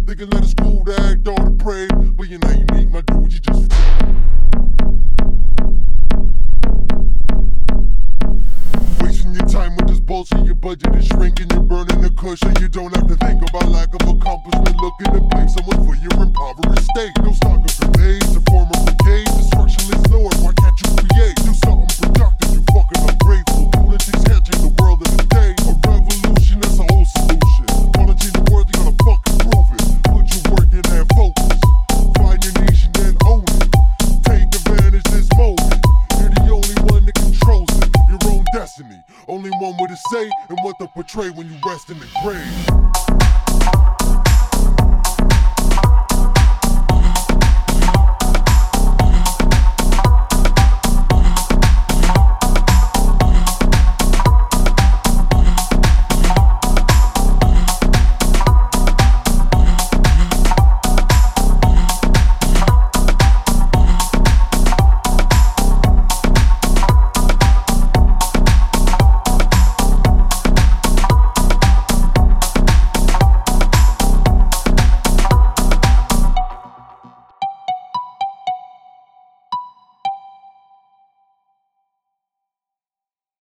Thinking that it's cool to act all depraved, but you're not unique, my dude, you just wasting your time with this bullshit. Your budget is shrinking, you're burning the cushion. You don't have to think about lack of accomplishment. Looking to blame someone for your impoverished state. No stock of grenades, a form of brigade. Destruction is Lord, why can't you create? Do something productive, you fucking ungrateful. Lunatics can't change the world in a day. A revolution, that's a whole solution. Wanna change the world, you gotta fucking prove it. Put your work in and focus. Find your niche and then own it. Take advantage this moment. You're the only one that controls it. Your own destiny. Only one with a say and what to portray when you rest in the grave.